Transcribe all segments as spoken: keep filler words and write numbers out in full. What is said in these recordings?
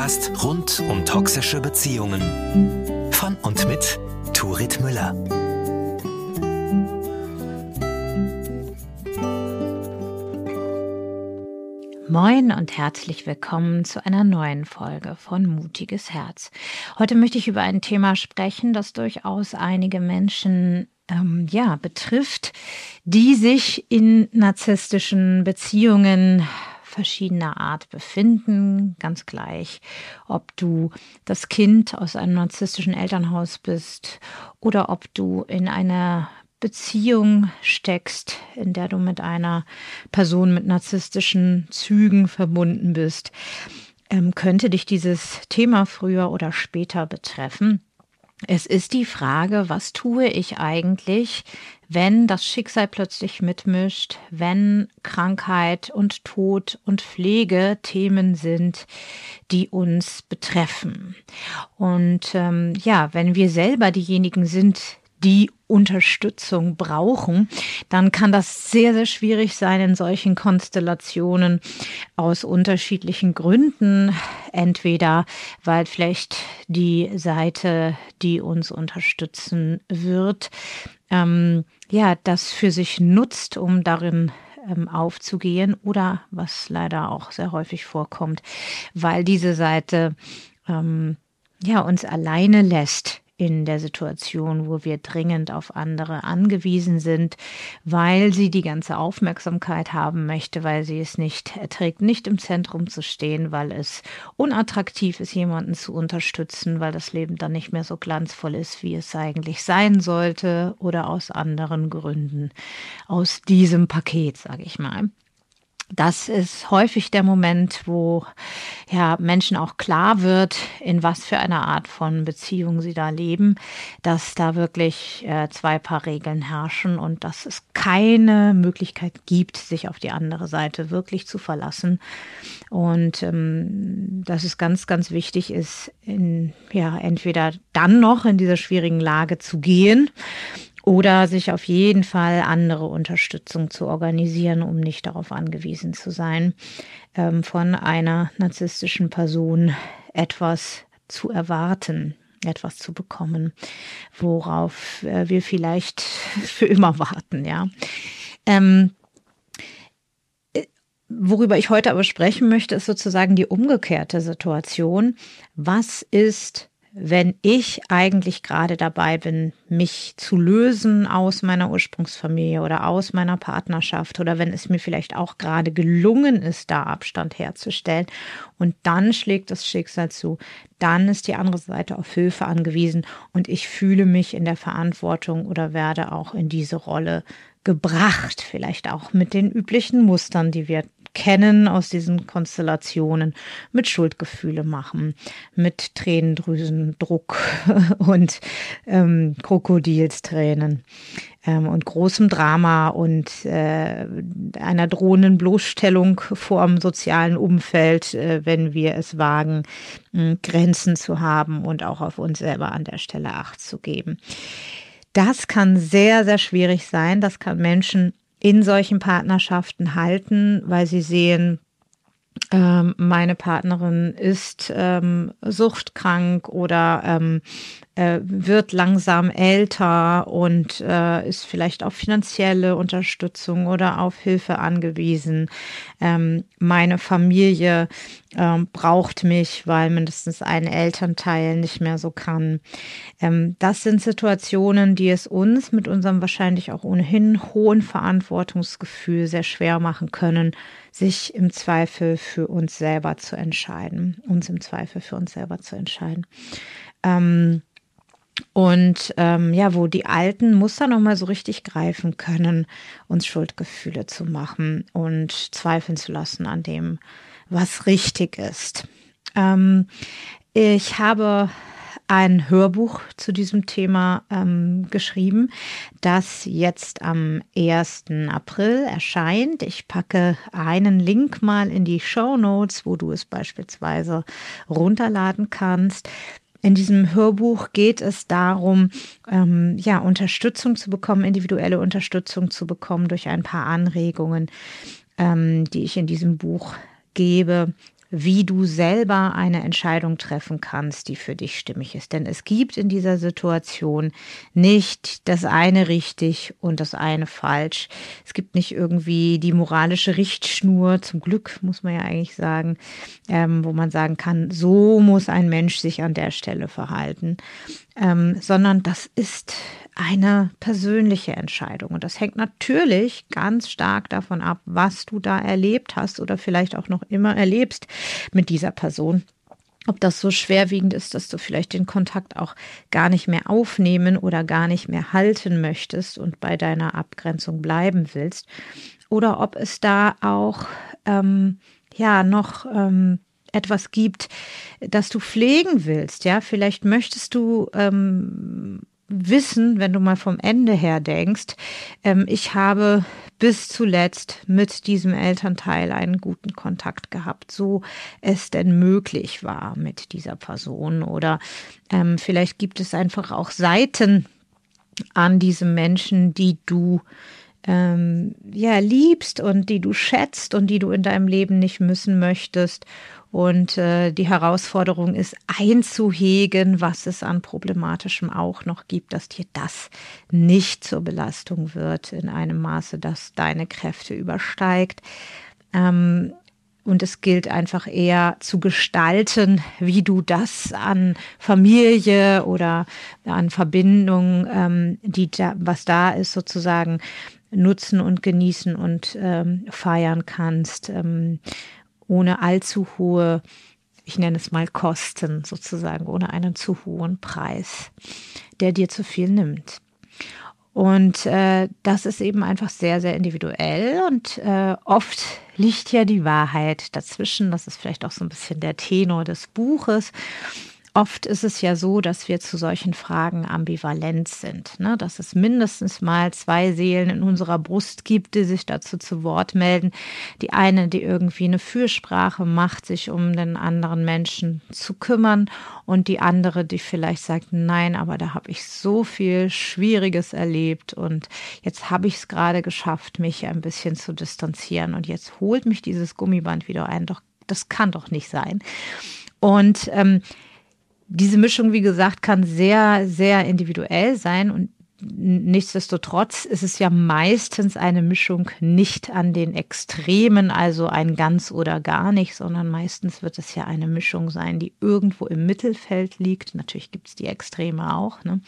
Podcast rund um toxische Beziehungen. Von und mit Turit Müller. Moin und herzlich willkommen zu einer neuen Folge von Mutiges Herz. Heute möchte ich über ein Thema sprechen, das durchaus einige Menschen ähm, ja, betrifft, die sich in narzisstischen Beziehungen verschiedener Art befinden, ganz gleich, ob du das Kind aus einem narzisstischen Elternhaus bist oder ob du in einer Beziehung steckst, in der du mit einer Person mit narzisstischen Zügen verbunden bist, ähm, könnte dich dieses Thema früher oder später betreffen. Es ist die Frage, was tue ich eigentlich, wenn das Schicksal plötzlich mitmischt, wenn Krankheit und Tod und Pflege Themen sind, die uns betreffen. Und ähm, ja, wenn wir selber diejenigen sind, die Unterstützung brauchen, dann kann das sehr, sehr schwierig sein in solchen Konstellationen aus unterschiedlichen Gründen. Entweder, weil vielleicht die Seite, die uns unterstützen wird, ähm, ja, das für sich nutzt, um darin ähm, aufzugehen, oder was leider auch sehr häufig vorkommt, weil diese Seite ähm, ja, uns alleine lässt in der Situation, wo wir dringend auf andere angewiesen sind, weil sie die ganze Aufmerksamkeit haben möchte, weil sie es nicht erträgt, nicht im Zentrum zu stehen, weil es unattraktiv ist, jemanden zu unterstützen, weil das Leben dann nicht mehr so glanzvoll ist, wie es eigentlich sein sollte, oder aus anderen Gründen, aus diesem Paket, sage ich mal. Das ist häufig der Moment, wo ja Menschen auch klar wird, in was für einer Art von Beziehung sie da leben, dass da wirklich äh, zwei Paar Regeln herrschen und dass es keine Möglichkeit gibt, sich auf die andere Seite wirklich zu verlassen. Und ähm, dass es ganz, ganz wichtig ist, in, ja, entweder dann noch in dieser schwierigen Lage zu gehen, oder sich auf jeden Fall andere Unterstützung zu organisieren, um nicht darauf angewiesen zu sein, ähm, von einer narzisstischen Person etwas zu erwarten, etwas zu bekommen, worauf äh, wir vielleicht für immer warten, ja. Ähm, worüber ich heute aber sprechen möchte, ist sozusagen die umgekehrte Situation. Was ist, wenn ich eigentlich gerade dabei bin, mich zu lösen aus meiner Ursprungsfamilie oder aus meiner Partnerschaft, oder wenn es mir vielleicht auch gerade gelungen ist, da Abstand herzustellen, und dann schlägt das Schicksal zu, dann ist die andere Seite auf Hilfe angewiesen und ich fühle mich in der Verantwortung oder werde auch in diese Rolle gebracht, vielleicht auch mit den üblichen Mustern, die wir kennen aus diesen Konstellationen, mit Schuldgefühle machen, mit Tränendrüsendruck und ähm, Krokodilstränen ähm, und großem Drama und äh, einer drohenden Bloßstellung vor dem sozialen Umfeld, äh, wenn wir es wagen, äh, Grenzen zu haben und auch auf uns selber an der Stelle Acht zu geben. Das kann sehr, sehr schwierig sein. Das kann Menschen in solchen Partnerschaften halten, weil sie sehen, ähm, meine Partnerin ist ähm, suchtkrank oder ähm, äh, wird langsam älter und äh, ist vielleicht auf finanzielle Unterstützung oder auf Hilfe angewiesen. Ähm, meine Familie ähm, braucht mich, weil mindestens ein Elternteil nicht mehr so kann. Ähm, das sind Situationen, die es uns mit unserem wahrscheinlich auch ohnehin hohen Verantwortungsgefühl sehr schwer machen können, sich im Zweifel für uns selber zu entscheiden, uns im Zweifel für uns selber zu entscheiden. Ähm, Und ähm, ja, wo die alten Muster nochmal so richtig greifen können, uns Schuldgefühle zu machen und zweifeln zu lassen an dem, was richtig ist. Ähm, ich habe ein Hörbuch zu diesem Thema ähm, geschrieben, das jetzt am ersten April erscheint. Ich packe einen Link mal in die Shownotes, wo du es beispielsweise runterladen kannst. In diesem Hörbuch geht es darum, ähm, ja, Unterstützung zu bekommen, individuelle Unterstützung zu bekommen durch ein paar Anregungen, ähm, die ich in diesem Buch gebe, wie du selber eine Entscheidung treffen kannst, die für dich stimmig ist. Denn es gibt in dieser Situation nicht das eine richtig und das eine falsch. Es gibt nicht irgendwie die moralische Richtschnur, zum Glück muss man ja eigentlich sagen, ähm, wo man sagen kann, so muss ein Mensch sich an der Stelle verhalten, ähm, sondern das ist eine persönliche Entscheidung. Und das hängt natürlich ganz stark davon ab, was du da erlebt hast oder vielleicht auch noch immer erlebst mit dieser Person. Ob das so schwerwiegend ist, dass du vielleicht den Kontakt auch gar nicht mehr aufnehmen oder gar nicht mehr halten möchtest und bei deiner Abgrenzung bleiben willst. Oder ob es da auch ähm, ja noch ähm, etwas gibt, das du pflegen willst. Ja, vielleicht möchtest du ähm, wissen, wenn du mal vom Ende her denkst, ähm, ich habe bis zuletzt mit diesem Elternteil einen guten Kontakt gehabt, so es denn möglich war mit dieser Person. Oder ähm, vielleicht gibt es einfach auch Seiten an diesem Menschen, die du ähm, ja liebst und die du schätzt und die du in deinem Leben nicht missen möchtest. Und äh, die Herausforderung ist einzuhegen, was es an Problematischem auch noch gibt, dass dir das nicht zur Belastung wird in einem Maße, das deine Kräfte übersteigt. Ähm, und es gilt einfach eher zu gestalten, wie du das an Familie oder an Verbindung, ähm, die da, was da ist, sozusagen nutzen und genießen und ähm, feiern kannst. Ähm, ohne allzu hohe, ich nenne es mal Kosten sozusagen, ohne einen zu hohen Preis, der dir zu viel nimmt. Und äh, das ist eben einfach sehr, sehr individuell und äh, oft liegt ja die Wahrheit dazwischen. Das ist vielleicht auch so ein bisschen der Tenor des Buches. Oft ist es ja so, dass wir zu solchen Fragen ambivalent sind, ne? Dass es mindestens mal zwei Seelen in unserer Brust gibt, die sich dazu zu Wort melden. Die eine, die irgendwie eine Fürsprache macht, sich um den anderen Menschen zu kümmern, und die andere, die vielleicht sagt, nein, aber da habe ich so viel Schwieriges erlebt und jetzt habe ich es gerade geschafft, mich ein bisschen zu distanzieren und jetzt holt mich dieses Gummiband wieder ein. Doch das kann doch nicht sein. Und ähm, diese Mischung, wie gesagt, kann sehr, sehr individuell sein, und nichtsdestotrotz ist es ja meistens eine Mischung nicht an den Extremen, also ein ganz oder gar nicht, sondern meistens wird es ja eine Mischung sein, die irgendwo im Mittelfeld liegt. Natürlich gibt es die Extreme auch, ne?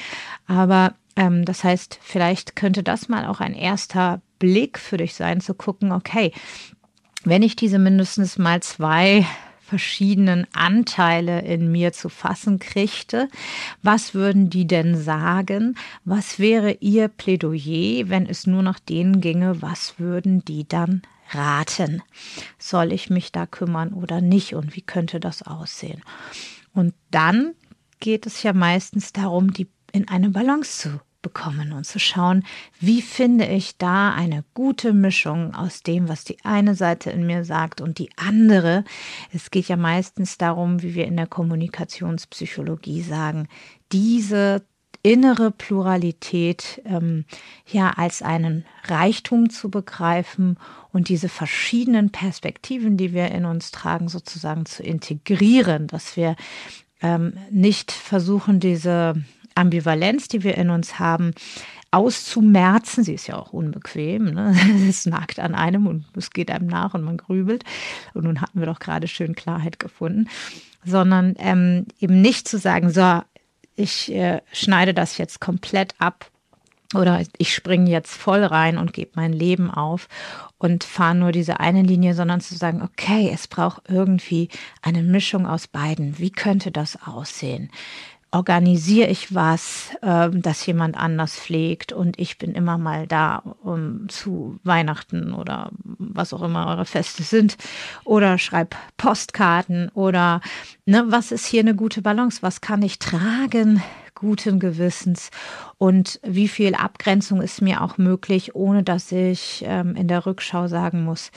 Aber ähm, das heißt, vielleicht könnte das mal auch ein erster Blick für dich sein, zu gucken, okay, wenn ich diese mindestens mal zwei verschiedenen Anteile in mir zu fassen kriegte, was würden die denn sagen? Was wäre ihr Plädoyer, wenn es nur nach denen ginge? Was würden die dann raten? Soll ich mich da kümmern oder nicht? Und wie könnte das aussehen? Und dann geht es ja meistens darum, die in eine Balance zu bekommen und zu schauen, wie finde ich da eine gute Mischung aus dem, was die eine Seite in mir sagt und die andere. Es geht ja meistens darum, wie wir in der Kommunikationspsychologie sagen, diese innere Pluralität ähm, ja als einen Reichtum zu begreifen und diese verschiedenen Perspektiven, die wir in uns tragen, sozusagen zu integrieren, dass wir ähm, nicht versuchen, diese Ambivalenz, die wir in uns haben, auszumerzen. Sie ist ja auch unbequem, ne? Es nagt an einem und es geht einem nach und man grübelt. Und nun hatten wir doch gerade schön Klarheit gefunden. Sondern ähm, eben nicht zu sagen, so, ich äh, schneide das jetzt komplett ab oder ich springe jetzt voll rein und gebe mein Leben auf und fahre nur diese eine Linie, sondern zu sagen, okay, es braucht irgendwie eine Mischung aus beiden. Wie könnte das aussehen? Organisiere ich was, äh, das jemand anders pflegt und ich bin immer mal da um, zu Weihnachten oder was auch immer eure Feste sind, oder schreib Postkarten oder ne, was ist hier eine gute Balance, was kann ich tragen, guten Gewissens, und wie viel Abgrenzung ist mir auch möglich, ohne dass ich ähm, in der Rückschau sagen muss,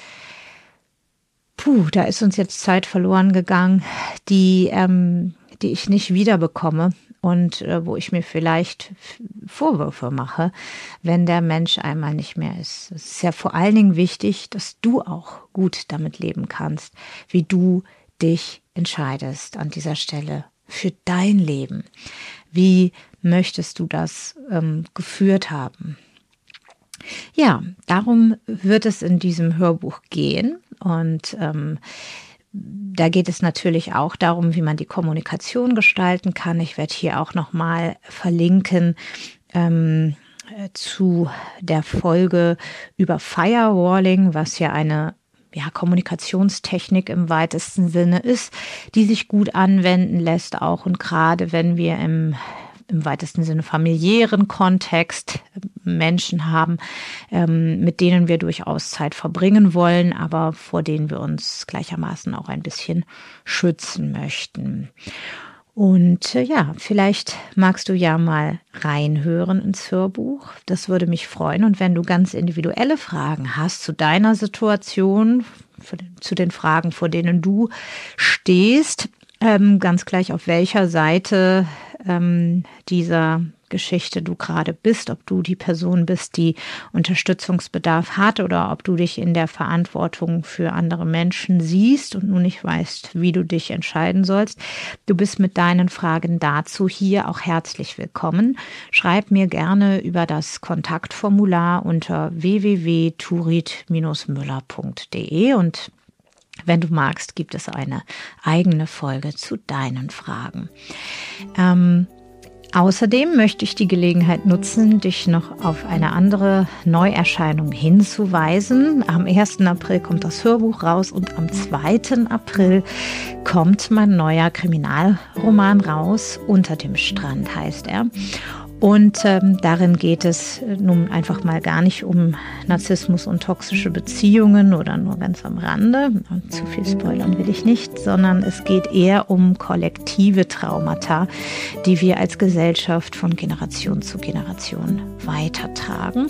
puh, da ist uns jetzt Zeit verloren gegangen, die ähm, die ich nicht wiederbekomme. und äh, wo ich mir vielleicht Vorwürfe mache, wenn der Mensch einmal nicht mehr ist. Es ist ja vor allen Dingen wichtig, dass du auch gut damit leben kannst, wie du dich entscheidest an dieser Stelle für dein Leben. Wie möchtest du das ähm, geführt haben? Ja, darum wird es in diesem Hörbuch gehen und ähm, da geht es natürlich auch darum, wie man die Kommunikation gestalten kann. Ich werde hier auch nochmal verlinken ähm, zu der Folge über Firewalling, was ja eine ja, Kommunikationstechnik im weitesten Sinne ist, die sich gut anwenden lässt, auch und gerade wenn wir im im weitesten Sinne familiären Kontext Menschen haben, ähm, mit denen wir durchaus Zeit verbringen wollen, aber vor denen wir uns gleichermaßen auch ein bisschen schützen möchten. Und äh, ja, vielleicht magst du ja mal reinhören ins Hörbuch. Das würde mich freuen. Und wenn du ganz individuelle Fragen hast zu deiner Situation, zu den Fragen, vor denen du stehst, ähm, ganz gleich auf welcher Seite ähm, dieser Geschichte du gerade bist, ob du die Person bist, die Unterstützungsbedarf hat oder ob du dich in der Verantwortung für andere Menschen siehst und nun nicht weißt, wie du dich entscheiden sollst. Du bist mit deinen Fragen dazu hier auch herzlich willkommen. Schreib mir gerne über das Kontaktformular unter w w w punkt turit müller punkt d e und wenn du magst, gibt es eine eigene Folge zu deinen Fragen. Ähm, außerdem möchte ich die Gelegenheit nutzen, dich noch auf eine andere Neuerscheinung hinzuweisen. Am ersten April kommt das Hörbuch raus und am zweiten April kommt mein neuer Kriminalroman raus. Unter dem Strand heißt er. Und ähm, darin geht es nun einfach mal gar nicht um Narzissmus und toxische Beziehungen oder nur ganz am Rande, und zu viel spoilern will ich nicht, sondern es geht eher um kollektive Traumata, die wir als Gesellschaft von Generation zu Generation weitertragen.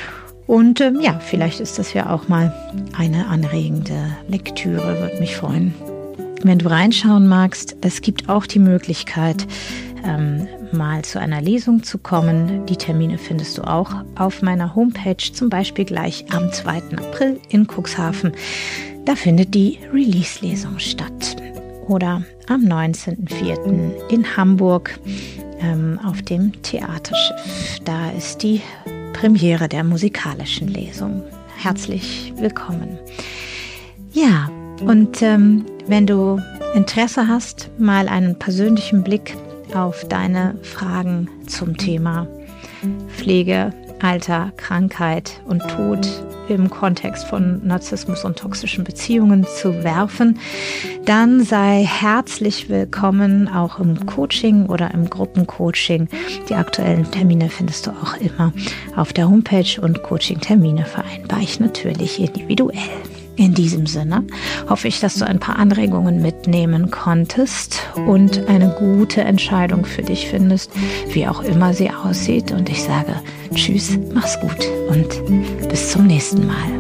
Und ähm, ja, vielleicht ist das ja auch mal eine anregende Lektüre, würde mich freuen, wenn du reinschauen magst. Es gibt auch die Möglichkeit, ähm, mal zu einer Lesung zu kommen. Die Termine findest du auch auf meiner Homepage, zum Beispiel gleich am zweiten April in Cuxhaven. Da findet die Release-Lesung statt. Oder am neunzehnten vierten in Hamburg ähm, auf dem Theaterschiff. Da ist die Premiere der musikalischen Lesung. Herzlich willkommen. Ja, und ähm, wenn du Interesse hast, mal einen persönlichen Blick auf deine Fragen zum Thema Pflege, Alter, Krankheit und Tod im Kontext von Narzissmus und toxischen Beziehungen zu werfen, dann sei herzlich willkommen auch im Coaching oder im Gruppencoaching. Die aktuellen Termine findest du auch immer auf der Homepage und Coaching-Termine vereinbare ich natürlich individuell. In diesem Sinne hoffe ich, dass du ein paar Anregungen mitnehmen konntest und eine gute Entscheidung für dich findest, wie auch immer sie aussieht. Und ich sage Tschüss, mach's gut und bis zum nächsten Mal.